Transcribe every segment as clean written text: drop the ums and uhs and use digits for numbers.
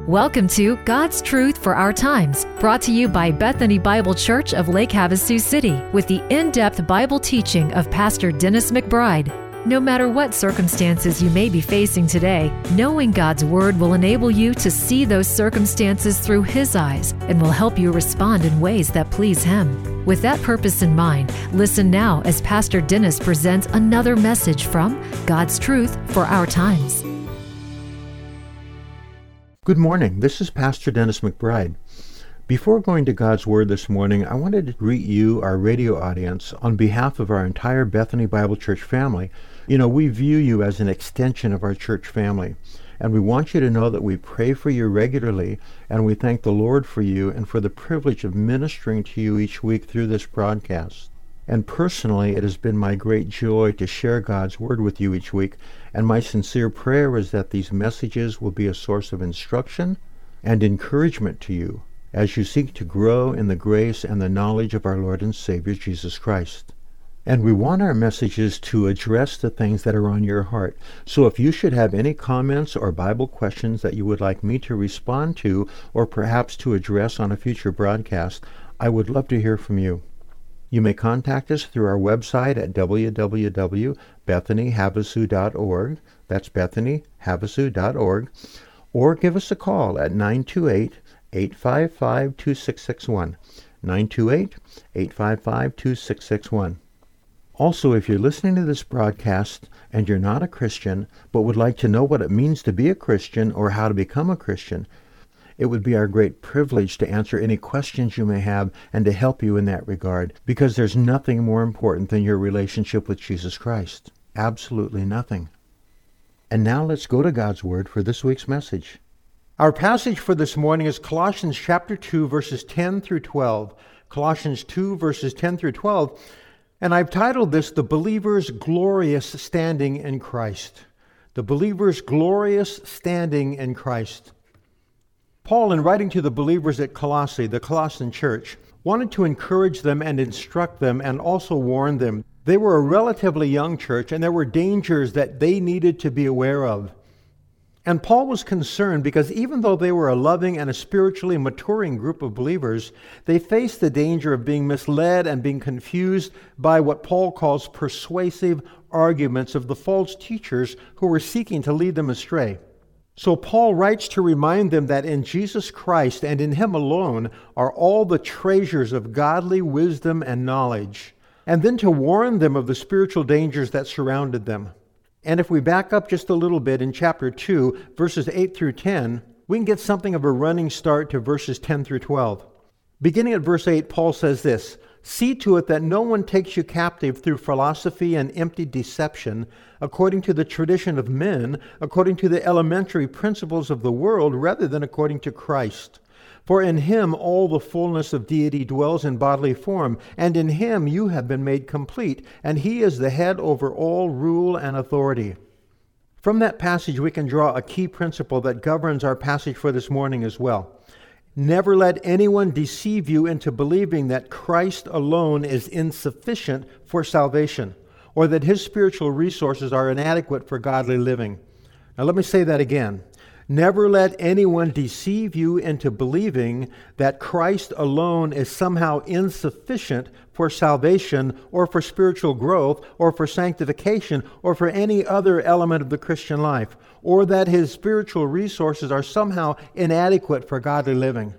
Welcome to God's Truth for Our Times, brought to you by Bethany Bible Church of Lake Havasu City, with the in-depth Bible teaching of Pastor Dennis McBride. No matter what circumstances you may be facing today, knowing God's Word will enable you to see those circumstances through His eyes and will help you respond in ways that please Him. With that purpose in mind, listen now as Pastor Dennis presents another message from God's Truth for Our Times. Good morning. This is Pastor Dennis McBride. Before going to God's Word this morning, I wanted to greet you, our radio audience, on behalf of our entire Bethany Bible Church family. We view you as an extension of our church family, and we want you to know that we pray for you regularly, and we thank the Lord for you and for the privilege of ministering to you each week through this broadcast. And personally, it has been my great joy to share God's Word with you each week, and my sincere prayer is that these messages will be a source of instruction and encouragement to you as you seek to grow in the grace and the knowledge of our Lord and Savior, Jesus Christ. And we want our messages to address the things that are on your heart. So if you should have any comments or Bible questions that you would like me to respond to, or perhaps to address on a future broadcast, I would love to hear from you. You may contact us through our website at www.bethanyhavasu.org. That's bethanyhavasu.org. Or give us a call at 928-855-2661. 928-855-2661. Also, if you're listening to this broadcast and you're not a Christian, but would like to know what it means to be a Christian or how to become a Christian, it would be our great privilege to answer any questions you may have and to help you in that regard, because there's nothing more important than your relationship with Jesus Christ. Absolutely nothing. And now let's go to God's Word for this week's message. Our passage for this morning is Colossians chapter 2, verses 10 through 12. Colossians 2, verses 10 through 12. And I've titled this, The Believer's Glorious Standing in Christ. The Believer's Glorious Standing in Christ. Paul, in writing to the believers at Colossae, the Colossian church, wanted to encourage them and instruct them and also warn them. They were a relatively young church, and there were dangers that they needed to be aware of. And Paul was concerned because even though they were a loving and a spiritually maturing group of believers, they faced the danger of being misled and being confused by what Paul calls persuasive arguments of the false teachers who were seeking to lead them astray. So Paul writes to remind them that in Jesus Christ and in Him alone are all the treasures of godly wisdom and knowledge, and then to warn them of the spiritual dangers that surrounded them. And if we back up just a little bit in chapter 2, verses 8 through 10, we can get something of a running start to verses 10 through 12. Beginning at verse 8, Paul says this, "See to it that no one takes you captive through philosophy and empty deception, according to the tradition of men, according to the elementary principles of the world, rather than according to Christ. For in Him all the fullness of deity dwells in bodily form, and in Him you have been made complete, and He is the head over all rule and authority." From that passage, we can draw a key principle that governs our passage for this morning as well. Never let anyone deceive you into believing that Christ alone is insufficient for salvation, or that His spiritual resources are inadequate for godly living. Now let me say that again. Never let anyone deceive you into believing that Christ alone is somehow insufficient for salvation or for spiritual growth or for sanctification or for any other element of the Christian life, or that His spiritual resources are somehow inadequate for godly living.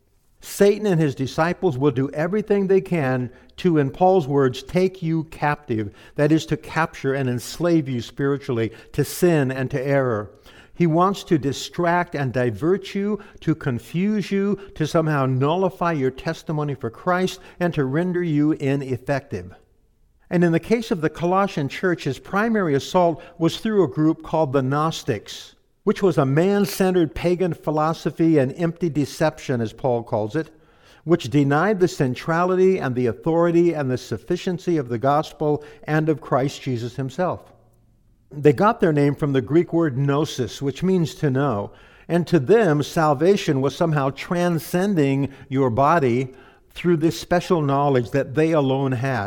Satan and his disciples will do everything they can to, in Paul's words, take you captive. That is, to capture and enslave you spiritually, to sin and to error. He wants to distract and divert you, to confuse you, to somehow nullify your testimony for Christ, and to render you ineffective. And in the case of the Colossian church, his primary assault was through a group called the Gnostics, which was a man-centered pagan philosophy and empty deception, as Paul calls it, which denied the centrality and the authority and the sufficiency of the gospel and of Christ Jesus Himself. They got their name from the Greek word gnosis, which means to know. And to them, salvation was somehow transcending your body through this special knowledge that they alone had.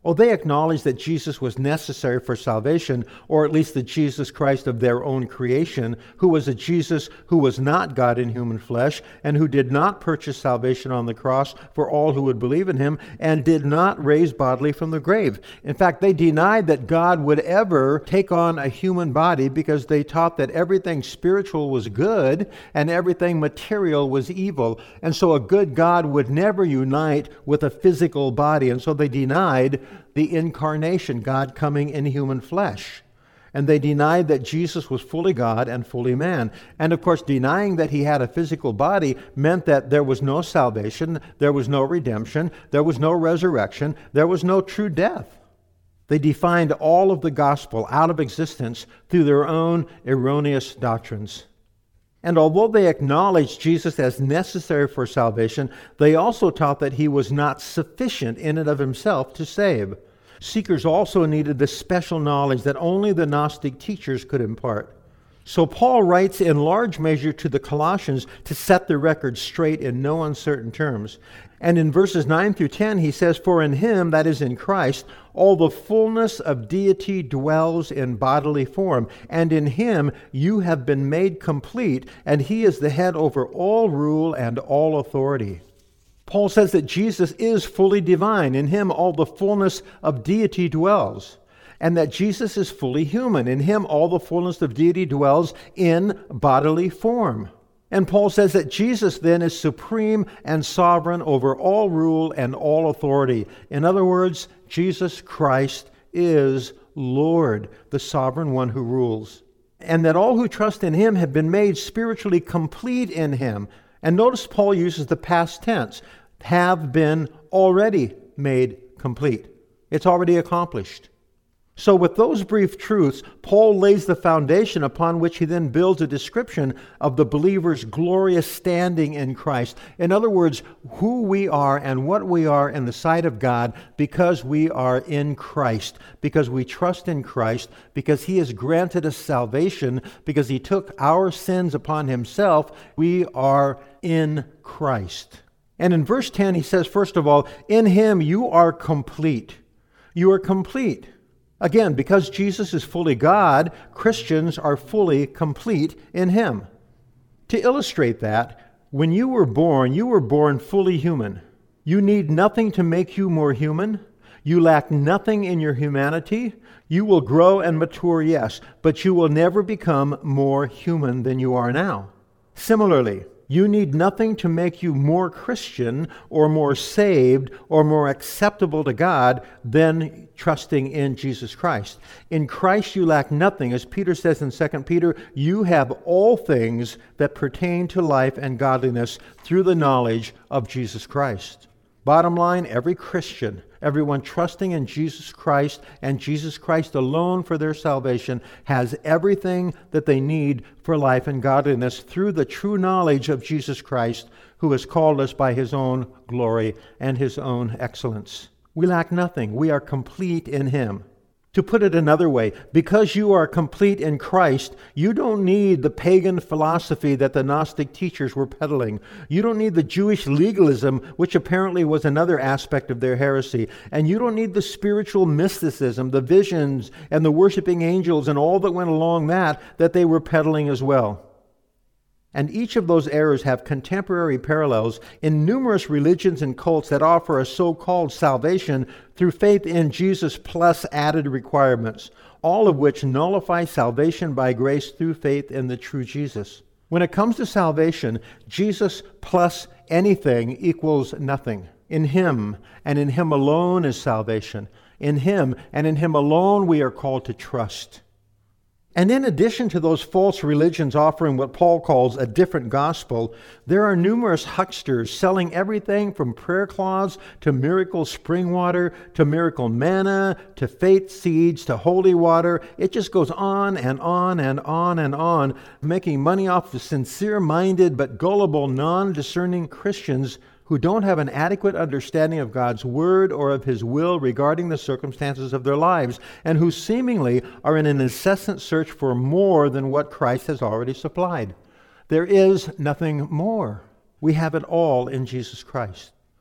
Oh, they acknowledged that Jesus was necessary for salvation, or at least the Jesus Christ of their own creation, who was a Jesus who was not God in human flesh, and who did not purchase salvation on the cross for all who would believe in him, and did not raise bodily from the grave. In fact, they denied that God would ever take on a human body because they taught that everything spiritual was good and everything material was evil. And so a good God would never unite with a physical body. And so they denied the incarnation, God coming in human flesh. And they denied that Jesus was fully God and fully man. And of course, denying that he had a physical body meant that there was no salvation, there was no redemption, there was no resurrection, there was no true death. They defined all of the gospel out of existence through their own erroneous doctrines. And although they acknowledged Jesus as necessary for salvation, they also taught that he was not sufficient in and of himself to save. Seekers also needed the special knowledge that only the Gnostic teachers could impart. So Paul writes in large measure to the Colossians to set the record straight in no uncertain terms. And in verses 9 through 10, he says, "For in him, that is in Christ, all the fullness of deity dwells in bodily form, and in him you have been made complete, and he is the head over all rule and all authority." Paul says that Jesus is fully divine. In him all the fullness of deity dwells. And that Jesus is fully human. In him all the fullness of deity dwells in bodily form. And Paul says that Jesus then is supreme and sovereign over all rule and all authority. In other words, Jesus Christ is Lord, the sovereign one who rules. And that all who trust in him have been made spiritually complete in him. And notice Paul uses the past tense, have been already made complete. It's already accomplished. So with those brief truths, Paul lays the foundation upon which he then builds a description of the believer's glorious standing in Christ. In other words, who we are and what we are in the sight of God because we are in Christ, because we trust in Christ, because he has granted us salvation, because he took our sins upon himself. We are in Christ. And in verse 10, he says, first of all, in him you are complete. You are complete. Again, because Jesus is fully God, Christians are fully complete in him. To illustrate that, when you were born fully human. You need nothing to make you more human. You lack nothing in your humanity. You will grow and mature, yes, but you will never become more human than you are now. Similarly, you need nothing to make you more Christian or more saved or more acceptable to God than trusting in Jesus Christ. In Christ you lack nothing. As Peter says in 2 Peter, you have all things that pertain to life and godliness through the knowledge of Jesus Christ. Bottom line, every Christian, everyone trusting in Jesus Christ and Jesus Christ alone for their salvation has everything that they need for life and godliness through the true knowledge of Jesus Christ, who has called us by his own glory and his own excellence. We lack nothing. We are complete in him. To put it another way, because you are complete in Christ, you don't need the pagan philosophy that the Gnostic teachers were peddling. You don't need the Jewish legalism, which apparently was another aspect of their heresy. And you don't need the spiritual mysticism, the visions, and the worshiping angels, and all that went along that they were peddling as well. And each of those errors have contemporary parallels in numerous religions and cults that offer a so-called salvation through faith in Jesus plus added requirements, all of which nullify salvation by grace through faith in the true Jesus. When it comes to salvation, Jesus plus anything equals nothing. In him and in him alone is salvation. In him and in him alone we are called to trust. And in addition to those false religions offering what Paul calls a different gospel, there are numerous hucksters selling everything from prayer cloths to miracle spring water to miracle manna to faith seeds to holy water. It just goes on and on and on and on, making money off of sincere-minded but gullible, non-discerning Christians who don't have an adequate understanding of God's word or of his will regarding the circumstances of their lives, and who seemingly are in an incessant search for more than what Christ has already supplied. There is nothing more. We have it all in Jesus Christ.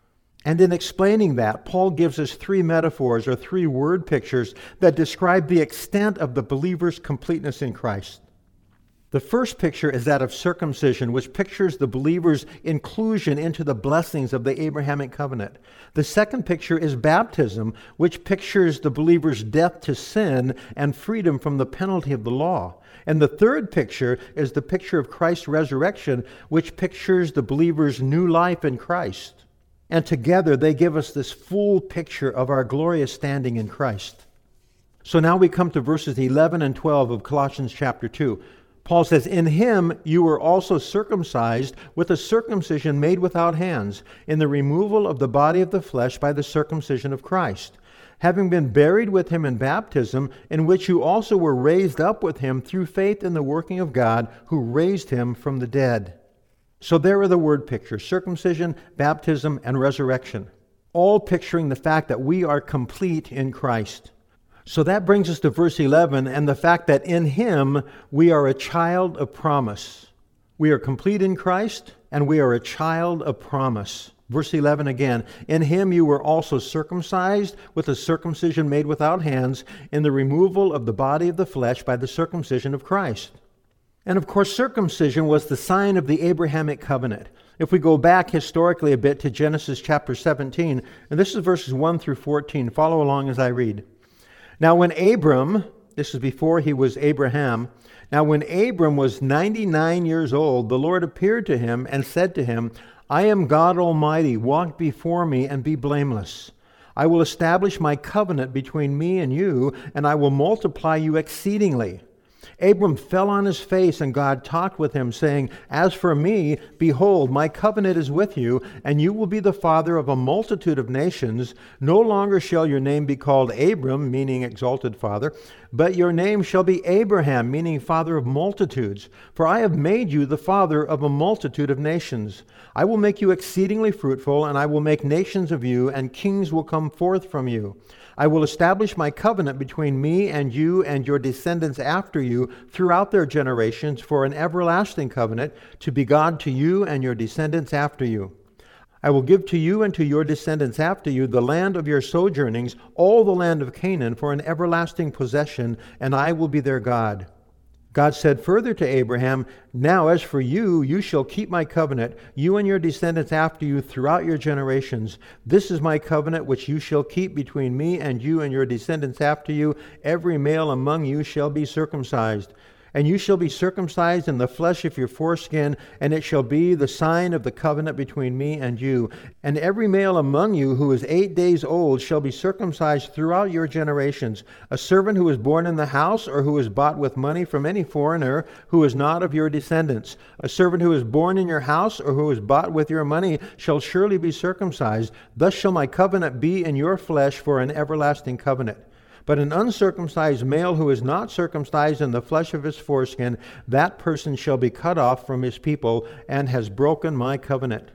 And in explaining that, Paul gives us three metaphors or three word pictures that describe the extent of the believer's completeness in Christ. The first picture is that of circumcision, which pictures the believer's inclusion into the blessings of the Abrahamic covenant. The second picture is baptism, which pictures the believer's death to sin and freedom from the penalty of the law. And the third picture is the picture of Christ's resurrection, which pictures the believer's new life in Christ. And together they give us this full picture of our glorious standing in Christ. So now we come to verses 11 and 12 of Colossians chapter 2. Paul says, "In him you were also circumcised with a circumcision made without hands, in the removal of the body of the flesh by the circumcision of Christ, having been buried with him in baptism, in which you also were raised up with him through faith in the working of God, who raised him from the dead." So there are the word pictures: circumcision, baptism, and resurrection, all picturing the fact that we are complete in Christ. So that brings us to verse 11 and the fact that in him we are a child of promise. We are complete in Christ and we are a child of promise. Verse 11 again, "In him you were also circumcised with a circumcision made without hands, in the removal of the body of the flesh by the circumcision of Christ." And of course, circumcision was the sign of the Abrahamic covenant. If we go back historically a bit to Genesis chapter 17, and this is verses 1 through 14, follow along as I read. "Now when Abram," this is before he was Abraham, "now when Abram was 99 years old, the Lord appeared to him and said to him, 'I am God Almighty, walk before me and be blameless. I will establish my covenant between me and you, and I will multiply you exceedingly.' Abram fell on his face, and God talked with him, saying, 'As for me, behold, my covenant is with you, and you will be the father of a multitude of nations. No longer shall your name be called Abram,' meaning exalted father, 'but your name shall be Abraham,' meaning father of multitudes. For I have made you the father of a multitude of nations. I will make you exceedingly fruitful, and I will make nations of you, and kings will come forth from you. I will establish my covenant between me and you and your descendants after you throughout their generations for an everlasting covenant, to be God to you and your descendants after you. I will give to you and to your descendants after you the land of your sojournings, all the land of Canaan, for an everlasting possession, and I will be their God." God said further to Abraham, "Now as for you, you shall keep my covenant, you and your descendants after you throughout your generations. This is my covenant which you shall keep between me and you and your descendants after you. Every male among you shall be circumcised. And you shall be circumcised in the flesh of your foreskin, and it shall be the sign of the covenant between me and you. And every male among you who is 8 days old shall be circumcised throughout your generations. A servant who is born in the house or who is bought with money from any foreigner who is not of your descendants. A servant who is born in your house or who is bought with your money shall surely be circumcised. Thus shall my covenant be in your flesh for an everlasting covenant. But an uncircumcised male who is not circumcised in the flesh of his foreskin, that person shall be cut off from his people and has broken my covenant."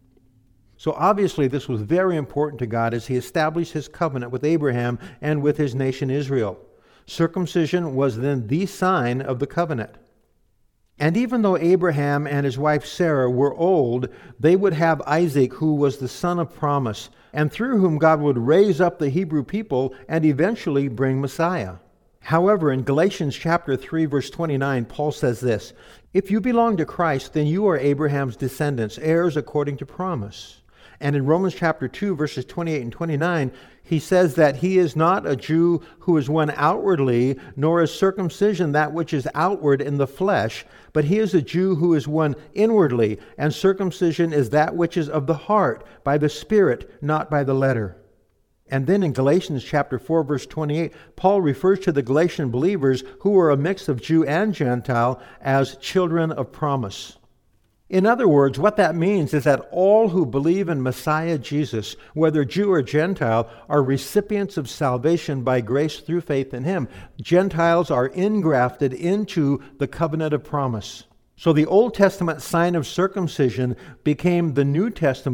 So obviously this was very important to God as he established his covenant with Abraham and with his nation Israel. Circumcision was then the sign of the covenant. And even though Abraham and his wife Sarah were old, they would have Isaac, who was the son of promise, and through whom God would raise up the Hebrew people and eventually bring Messiah. However, in Galatians chapter 3, verse 29, Paul says this, "If you belong to Christ, then you are Abraham's descendants, heirs according to promise." And in Romans chapter 2, verses 28 and 29, he says that he is not a Jew who is one outwardly, nor is circumcision that which is outward in the flesh, but he is a Jew who is one inwardly, and circumcision is that which is of the heart, by the Spirit, not by the letter. And then in Galatians chapter 4, verse 28, Paul refers to the Galatian believers, who were a mix of Jew and Gentile, as children of promise. In other words, what that means is that all who believe in Messiah Jesus, whether Jew or Gentile, are recipients of salvation by grace through faith in him. Gentiles are ingrafted into the covenant of promise. So the Old Testament sign of circumcision became the New Testament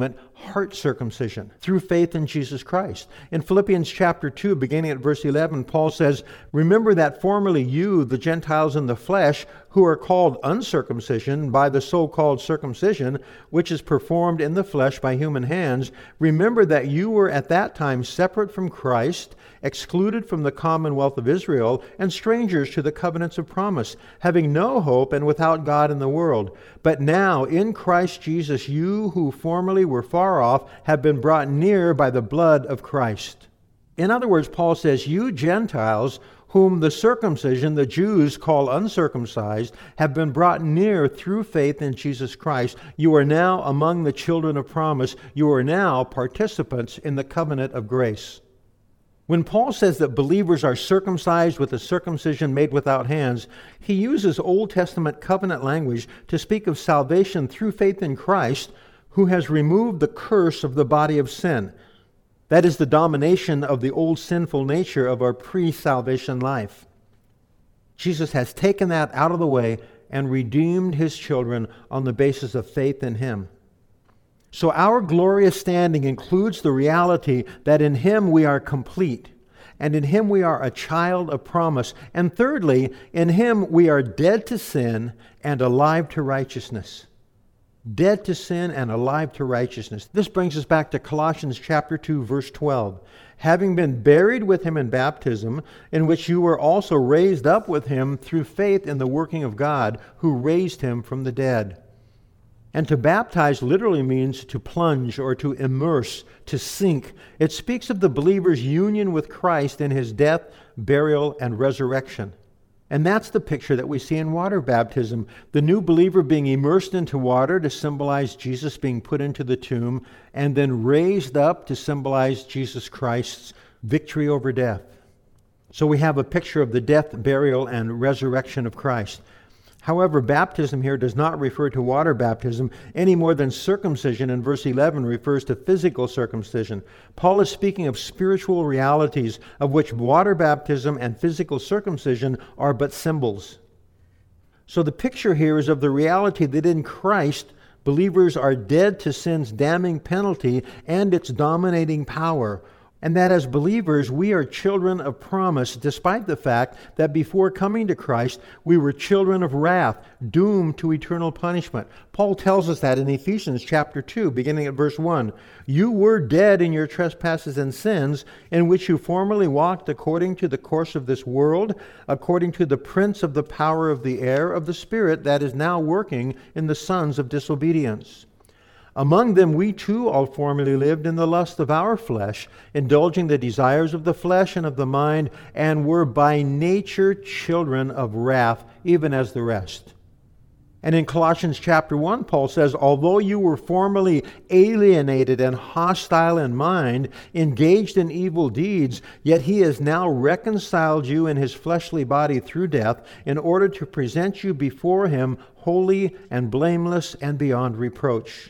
heart circumcision through faith in Jesus Christ. In Philippians chapter 2, beginning at verse 11, Paul says, "Remember that formerly you, the Gentiles in the flesh, who are called uncircumcision by the so-called circumcision, which is performed in the flesh by human hands, remember that you were at that time separate from Christ, excluded from the commonwealth of Israel, and strangers to the covenants of promise, having no hope and without God in the world. But now in Christ Jesus, you who formerly were far off have been brought near by the blood of Christ." In other words, Paul says, you Gentiles, whom the circumcision, the Jews, call uncircumcised, have been brought near through faith in Jesus Christ. You are now among the children of promise. You are now participants in the covenant of grace. When Paul says that believers are circumcised with a circumcision made without hands, he uses Old Testament covenant language to speak of salvation through faith in Christ, who has removed the curse of the body of sin. That is the domination of the old sinful nature of our pre-salvation life. Jesus has taken that out of the way and redeemed his children on the basis of faith in him. So our glorious standing includes the reality that in him we are complete, and in him we are a child of promise. And thirdly, in him we are dead to sin and alive to righteousness. Dead to sin and alive to righteousness. This brings us back to Colossians chapter 2, verse 12. Having been buried with him in baptism, in which you were also raised up with him through faith in the working of God, who raised him from the dead. And to baptize literally means to plunge or to immerse, to sink. It speaks of the believer's union with Christ in his death, burial, and resurrection. And that's the picture that we see in water baptism. The new believer being immersed into water to symbolize Jesus being put into the tomb, and then raised up to symbolize Jesus Christ's victory over death. So we have a picture of the death, burial, and resurrection of Christ. However, baptism here does not refer to water baptism any more than circumcision in verse 11 refers to physical circumcision. Paul is speaking of spiritual realities of which water baptism and physical circumcision are but symbols. So the picture here is of the reality that in Christ, believers are dead to sin's damning penalty and its dominating power, and that as believers, we are children of promise, despite the fact that before coming to Christ, we were children of wrath, doomed to eternal punishment. Paul tells us that in Ephesians chapter 2, beginning at verse 1. You were dead in your trespasses and sins, in which you formerly walked according to the course of this world, according to the prince of the power of the air, of the spirit that is now working in the sons of disobedience. Among them we too all formerly lived in the lust of our flesh, indulging the desires of the flesh and of the mind, and were by nature children of wrath, even as the rest. And in Colossians chapter 1, Paul says, although you were formerly alienated and hostile in mind, engaged in evil deeds, yet he has now reconciled you in his fleshly body through death, in order to present you before him holy and blameless and beyond reproach.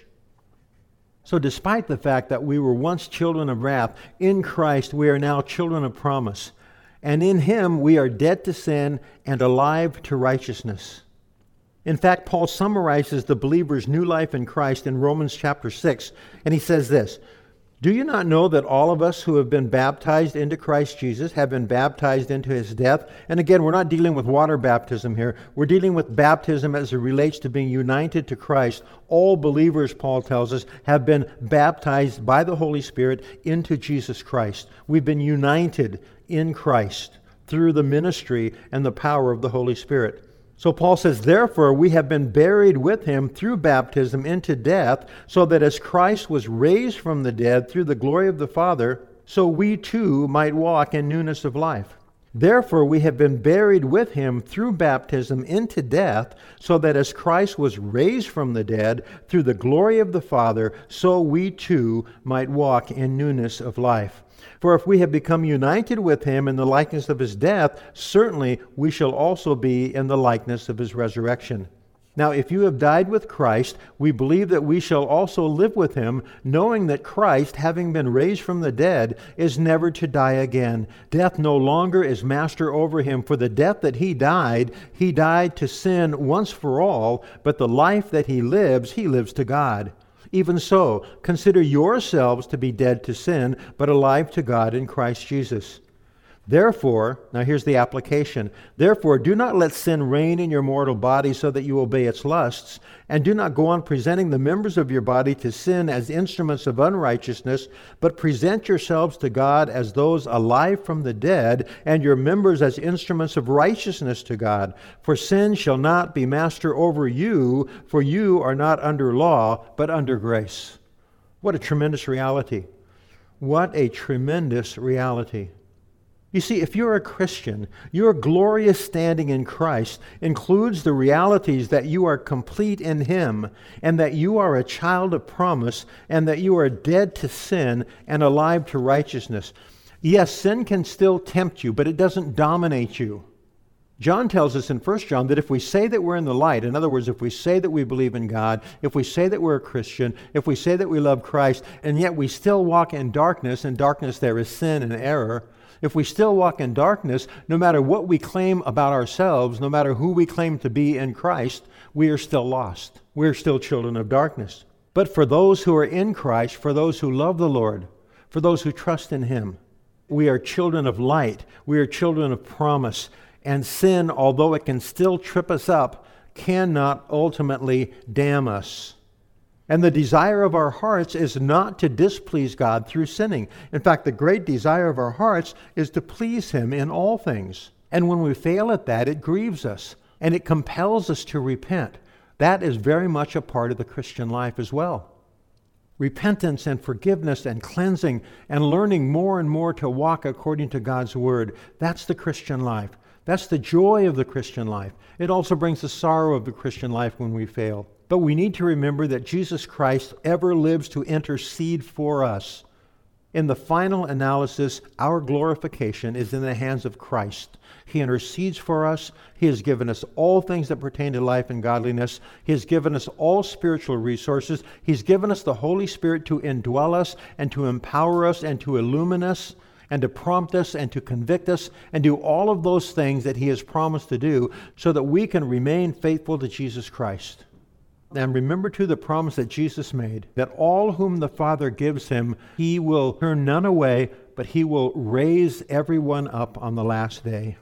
So despite the fact that we were once children of wrath, in Christ we are now children of promise. And in him we are dead to sin and alive to righteousness. In fact, Paul summarizes the believer's new life in Christ in Romans chapter 6, and he says this, do you not know that all of us who have been baptized into Christ Jesus have been baptized into his death? And again, we're not dealing with water baptism here. We're dealing with baptism as it relates to being united to Christ. All believers, Paul tells us, have been baptized by the Holy Spirit into Jesus Christ. We've been united in Christ through the ministry and the power of the Holy Spirit. So Paul says, therefore, we have been buried with him through baptism into death, so that as Christ was raised from the dead through the glory of the Father, so we too might walk in newness of life. Therefore, we have been buried with him through baptism into death, so that as Christ was raised from the dead through the glory of the Father, so we too might walk in newness of life. For if we have become united with him in the likeness of his death, certainly we shall also be in the likeness of his resurrection. Now, if you have died with Christ, we believe that we shall also live with him, knowing that Christ, having been raised from the dead, is never to die again. Death no longer is master over him, for the death that he died to sin once for all, but the life that he lives to God. Even so, consider yourselves to be dead to sin, but alive to God in Christ Jesus. Therefore, now here's the application. Therefore, do not let sin reign in your mortal body so that you obey its lusts, and do not go on presenting the members of your body to sin as instruments of unrighteousness, but present yourselves to God as those alive from the dead, and your members as instruments of righteousness to God. For sin shall not be master over you, for you are not under law, but under grace. What a tremendous reality. What a tremendous reality. You see, if you're a Christian, your glorious standing in Christ includes the realities that you are complete in Him, and that you are a child of promise, and that you are dead to sin and alive to righteousness. Yes, sin can still tempt you, but it doesn't dominate you. John tells us in 1 John that if we say that we're in the light, in other words, if we say that we believe in God, if we say that we're a Christian, if we say that we love Christ, and yet we still walk in darkness there is sin and error. If we still walk in darkness, no matter what we claim about ourselves, no matter who we claim to be in Christ, we are still lost. We're still children of darkness. But for those who are in Christ, for those who love the Lord, for those who trust in Him, we are children of light. We are children of promise. And sin, although it can still trip us up, cannot ultimately damn us. And the desire of our hearts is not to displease God through sinning. In fact, the great desire of our hearts is to please Him in all things. And when we fail at that, it grieves us, and it compels us to repent. That is very much a part of the Christian life as well. Repentance and forgiveness and cleansing and learning more and more to walk according to God's Word. That's the Christian life. That's the joy of the Christian life. It also brings the sorrow of the Christian life when we fail. But we need to remember that Jesus Christ ever lives to intercede for us. In the final analysis, our glorification is in the hands of Christ. He intercedes for us. He has given us all things that pertain to life and godliness. He has given us all spiritual resources. He's given us the Holy Spirit to indwell us and to empower us and to illumine us and to prompt us and to convict us and do all of those things that He has promised to do so that we can remain faithful to Jesus Christ. And remember too the promise that Jesus made, that all whom the Father gives Him, He will turn none away, but He will raise everyone up on the last day.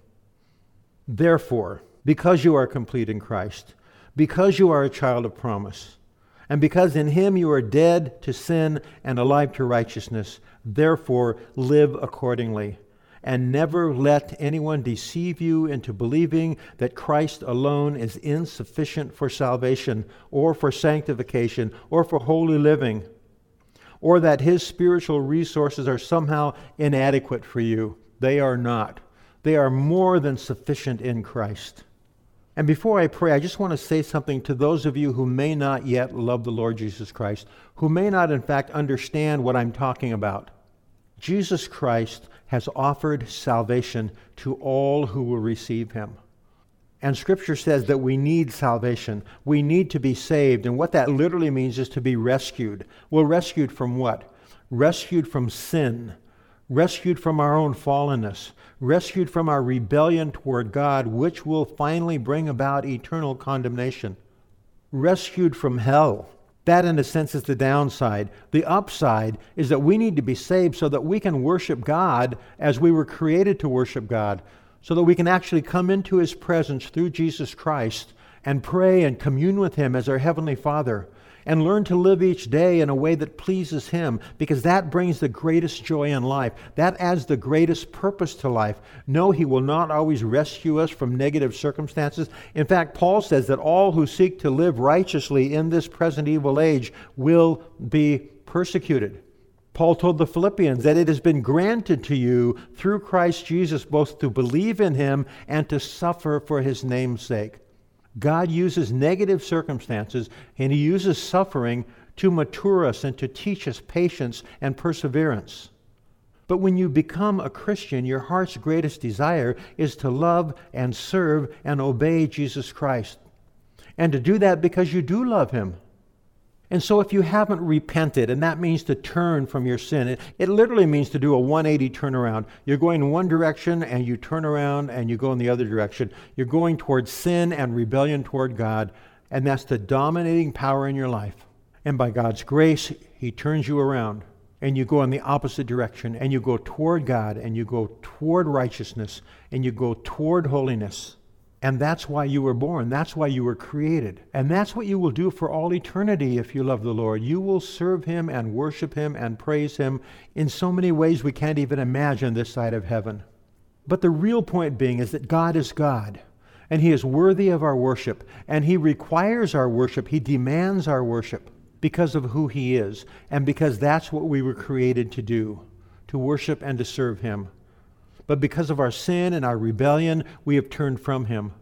Therefore, because you are complete in Christ, because you are a child of promise, and because in Him you are dead to sin and alive to righteousness, therefore live accordingly. And never let anyone deceive you into believing that Christ alone is insufficient for salvation or for sanctification or for holy living, or that His spiritual resources are somehow inadequate for you. They are not. They are more than sufficient in Christ. And before I pray, I just want to say something to those of you who may not yet love the Lord Jesus Christ, who may not in fact understand what I'm talking about. Jesus Christ has offered salvation to all who will receive Him. And Scripture says that we need salvation. We need to be saved. And what that literally means is to be rescued. Well, rescued from what? Rescued from sin. Rescued from our own fallenness. Rescued from our rebellion toward God, which will finally bring about eternal condemnation. Rescued from hell. That, in a sense, is the downside. The upside is that we need to be saved so that we can worship God as we were created to worship God, so that we can actually come into His presence through Jesus Christ and pray and commune with Him as our Heavenly Father, and learn to live each day in a way that pleases Him, because that brings the greatest joy in life. That adds the greatest purpose to life. No, He will not always rescue us from negative circumstances. In fact, Paul says that all who seek to live righteously in this present evil age will be persecuted. Paul told the Philippians that it has been granted to you through Christ Jesus both to believe in Him and to suffer for His name's sake. God uses negative circumstances and He uses suffering to mature us and to teach us patience and perseverance. But when you become a Christian, your heart's greatest desire is to love and serve and obey Jesus Christ. And to do that because you do love Him. And so if you haven't repented, and that means to turn from your sin, it literally means to do a 180 turnaround. You're going in one direction and you turn around and you go in the other direction. You're going towards sin and rebellion toward God, and that's the dominating power in your life. And by God's grace, He turns you around, and you go in the opposite direction, and you go toward God, and you go toward righteousness, and you go toward holiness. And that's why you were born. That's why you were created. And that's what you will do for all eternity if you love the Lord. You will serve Him and worship Him and praise Him in so many ways we can't even imagine this side of heaven. But the real point being is that God is God, and He is worthy of our worship, and He requires our worship. He demands our worship because of who He is, and because that's what we were created to do, to worship and to serve Him. But because of our sin and our rebellion, we have turned from Him.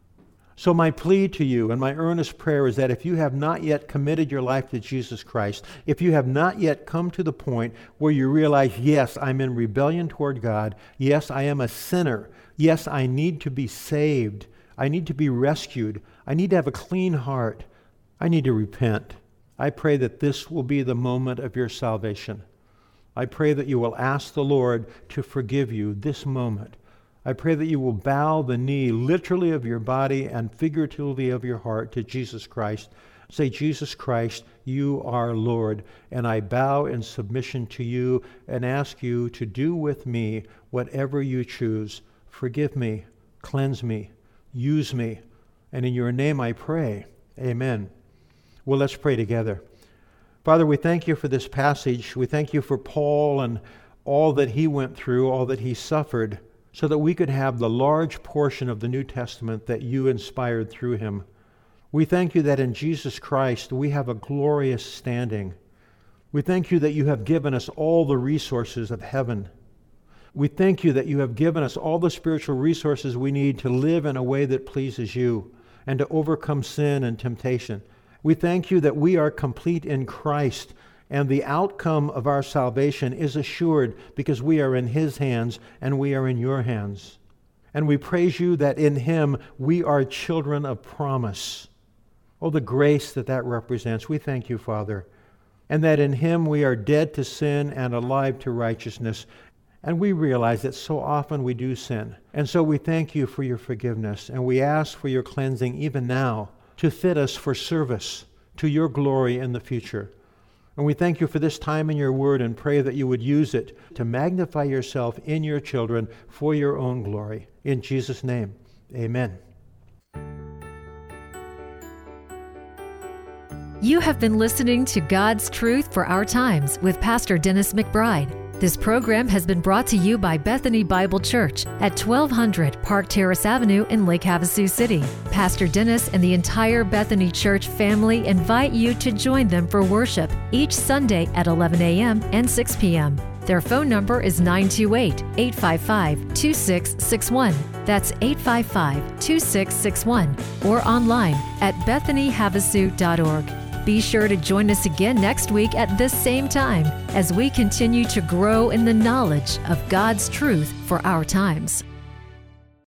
So my plea to you and my earnest prayer is that if you have not yet committed your life to Jesus Christ, if you have not yet come to the point where you realize, yes, I'm in rebellion toward God, yes, I am a sinner, yes, I need to be saved, I need to be rescued, I need to have a clean heart, I need to repent, I pray that this will be the moment of your salvation. I pray that you will ask the Lord to forgive you this moment. I pray that you will bow the knee literally of your body and figuratively of your heart to Jesus Christ. Say, Jesus Christ, you are Lord, and I bow in submission to you and ask you to do with me whatever you choose. Forgive me, cleanse me, use me, and in your name I pray. Amen. Well, let's pray together. Father, we thank you for this passage. We thank you for Paul and all that he went through, all that he suffered, so that we could have the large portion of the New Testament that you inspired through him. We thank you that in Jesus Christ we have a glorious standing. We thank you that you have given us all the resources of heaven. We thank you that you have given us all the spiritual resources we need to live in a way that pleases you and to overcome sin and temptation. We thank you that we are complete in Christ, and the outcome of our salvation is assured because we are in His hands and we are in your hands. And we praise you that in Him we are children of promise. Oh, the grace that represents. We thank you, Father. And that in Him we are dead to sin and alive to righteousness. And we realize that so often we do sin. And so we thank you for your forgiveness, and we ask for your cleansing even now, to fit us for service to your glory in the future. And we thank you for this time in your word and pray that you would use it to magnify yourself in your children for your own glory. In Jesus' name, amen. You have been listening to God's Truth for Our Times with Pastor Dennis McBride. This program has been brought to you by Bethany Bible Church at 1200 Park Terrace Avenue in Lake Havasu City. Pastor Dennis and the entire Bethany Church family invite you to join them for worship each Sunday at 11 a.m. and 6 p.m. Their phone number is 928-855-2661. That's 855-2661. Or online at bethanyhavasu.org. Be sure to join us again next week at this same time as we continue to grow in the knowledge of God's truth for our times.